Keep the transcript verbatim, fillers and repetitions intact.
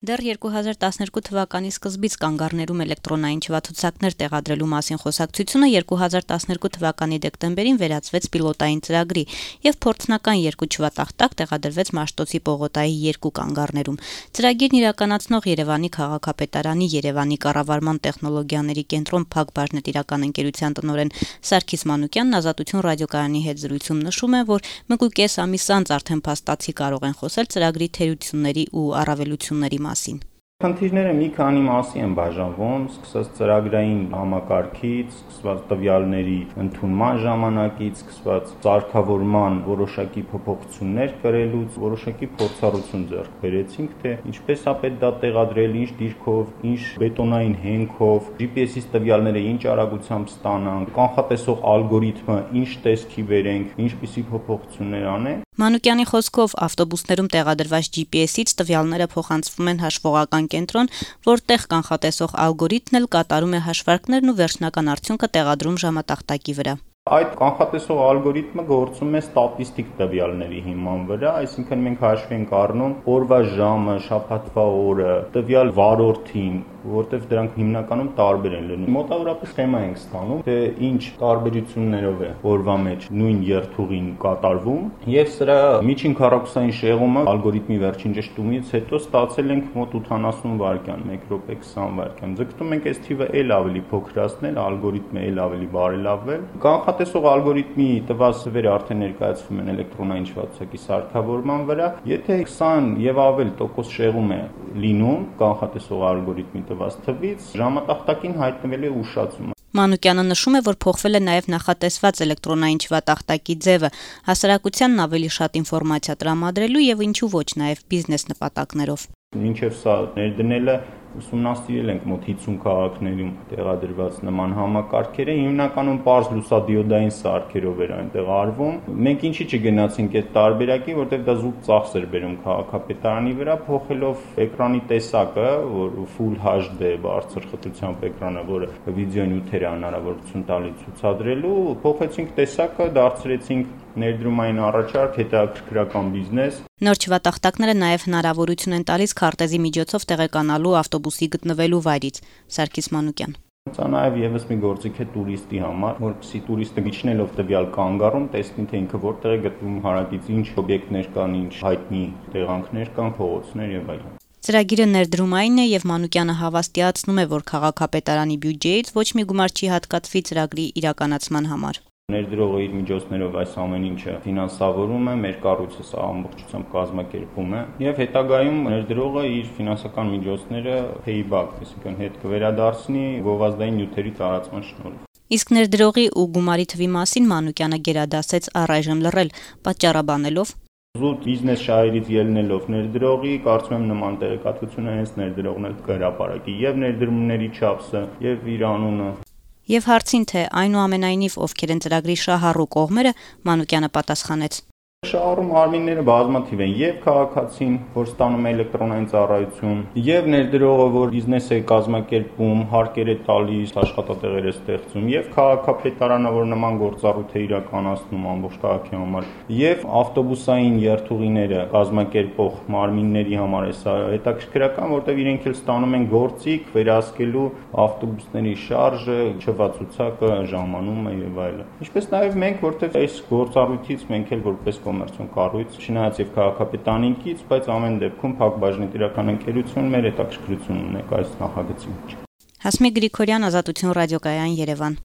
Դեռ երկու հազար տասներկու թվականի սկզբից կանգառներում էլեկտրոնային չվացուցակներ տեղադրելու մասին խոսակցությունը երկու հազար տասներկու թվականի դեկտեմբերին վերածվեց պիլոտային ծրագրի եւ փորձնական երկու չվատախտակ տեղադրվեց Մաշտոցի Պողոտայի երկու կանգառներում։ Ծրագիրն իրականացնող Երևանի քաղաքապետարանի Երևանի կառավարման տեխնոլոգիաների կենտրոն Փակ բաժնետիրական ընկերության տնօրեն Սարգիս Մանուկյանն Ազատություն ռադիոկայանի հետ զրույցում նշում է, որ մեկ ու կես ամիս անց արդեն փաստացի կարող են խոսել ծրագրի թերությունների ու առավելությունների մասին։ Խնդիրները մի քանի մասի են բաժանվում, սկսած ծրագրային համակարգից, սկսված տվյալների ընդունման ժամանակից, սկսված սարքավորման որոշակի փոփոխություններ կրելուց, որոշակի փորձառություն ձեռք բերեցինք, թե ինչպես է պետք դա տեղադրել, ինչ դիրքով, ինչ բետոնային հենքով, G P S-ից տվյալները ինչ արագությամբ ստանանք, կանխատեսող ալգորիթմը ինչ տեսքի բերենք, ինչպիսի փոփոխություններ անենք։ Մանուկյանի խոսքով ավտոբուսներում տեղադրված G P S-ից տվյալները փոխանցվում են հաշվողական կենտրոն, որտեղ կանխատեսող ալգորիթմն էլ կատարում է հաշվարկներն ու վերջնական արդյունքը տեղադրում ժամատախտակի վրա։ Այդ կանխատեսող ալգորիթմը գործում է ստատիստիկ տվյալների հիման վրա, այսինքն մենք հաշվի ենք առնում օրվա ժամը, շաբաթվա օրը, տվյալ վարորդին, որտեղ դրանք հիմնականում տարբեր են լինում։ Մոտավորապես սխեմա ենք ստանում, թե ինչ տարբերություններով է օրվա մեջ նույն երթուղին կատարվում, եւ սրա միջին քառակուսային շեղումը ալգորիթմի վերջին ճշտումից հետո ստացել ենք մոտ ութանասուն վայրկյան, մեկ րոպե քսան վայրկյան։ Ձգտում ենք այս թիվը էլ ավելի փոքրացնել, ալգորիթմը էլ ավելի բարելավել։ Կանխատեսող ալգորիթմի տված թվերը արդեն ներկայացվում են էլեկտրոնային չվացուցակի սարքավորման վրա։ Եթե քսան եւ ավել տոկոս շեղում է լինում կանխատեսող ալգորիթմի տված թվից, ժամատախտակին հայտնվել է ուշացում։ Մանուկյանը նշում է, որ փոխվել է նաև նախատեսված էլեկտրոնային չվատախտակի ձևը, հասարակությանն ավելի շատ ինֆորմացիա տրամադրելու եւ ինչու ոչ նաև բիզնես նպատակներով։ Մինչև սա ներդնելը ուսումնասիրել ենք մոտ հիսուն քաղաքներում տեղադրված նման համակարգերը, հիմնականում պարզ լուսադիոդային սարքերով էր այնտեղ արվում։ Մենք ինչի չգնացինք այդ տարբերակի, որտեղ դա զուտ ծախս էր բերում քաղաքապետարանի վրա, փոխելով էկրանի տեսակը, որ full H D բարձր խտրությամբ էկրանը, որը վիդեո նյութեր է հնարավորություն տալի ցուցադրելու, փոխեցինք տեսակը, դարձրեցինք ներդրումային առաջարկ, հետաքրքրական բիզնես։ Նոր չվատախտակները նաև հնարավորություն են տալիս քարտեզի միջոցով տեղեկանալու ավտոբուսի գտնվելու վայրից։ Սարգիս Մանուկյան։ Սա նաև եւս մի գործիք է տուրիստի համար, որպեսզի տուրիստը իջնելով տվյալ կանգառում տեսնի, թե ինքը որտեղ է գտնվում, հարակից ինչ օբյեկտներ կան, ինչ հայտնի տեղանքներ կան, փողոցներ եւ այլն։ Ծրագիրը ներդրումային է եւ Մանուկյանը հավաստիացնում է, որ քաղաքապետարանի բյուջեից ոչ մի գումար չի հատկացվի ծրագրի իրականացման համար։ Ներդրողը իր միջոցներով այս ամեն ինչը ֆինանսավորում է, մեր կառույցը սա ամբողջությամբ կազմակերպում է եւ հետագայում ներդրողը իր ֆինանսական միջոցները payback, այսինքն հետ կվերադարձնի գովազդային նյութերի տարածման շնորհիվ։ Իսկ ներդրողի ու գումարի թվի մասին Մանուկյանը գերադասեց առայժմ լռել, պատճառաբանելով. Զուտ բիզնես շահերից ելնելով ներդրողի, կարծում եմ նման տեղեկատվությունը հենց ներդրողն էլ կհրապարակի եւ ներդրումների չափսը եւ իր անունը։ Եվ հարցին, թե այնուամենայնիվ ովքեր են ծրագրի շահառու կողմերը, Մանուկյանը պատասխանեց. Շահառու մարմինները բազմաթիվ են, եւ քաղաքացին, որ ստանում է էլեկտրոնային ծառայություն, եւ ներդրողը, որ բիզնես է կազմակերպում, հարկեր է տալիս, աշխատատեղեր է ստեղծում, եւ քաղաքապետարանը, որ նման գործառույթ է իրականացնում ամբողջ քաղաքի համար, եւ ավտոբուսային երթուղիները կազմակերպող մարմինների համար է սա հետաքրքրական, որտեղ իրենք էլ ստանում են գործիք վերահսկելու ավտոբուսների շարժը, չվացուցակը, ժամանումը եւ այլն։ Ինչպես նաեւ մենք, որտեղ այս գործառույթից մենք էլ որպես կոմերցիոն կառույց, չնայած եւ քաղաքապետարանինքից, բայց ամեն դեպքում Փակ բաժնետիրական ընկերություն մեր հետաքրքրություն ունենք այս նախագծի մեջ։ Հասմիկ Գրիգորյան, Ազատություն ռադիոկայան, Երևան։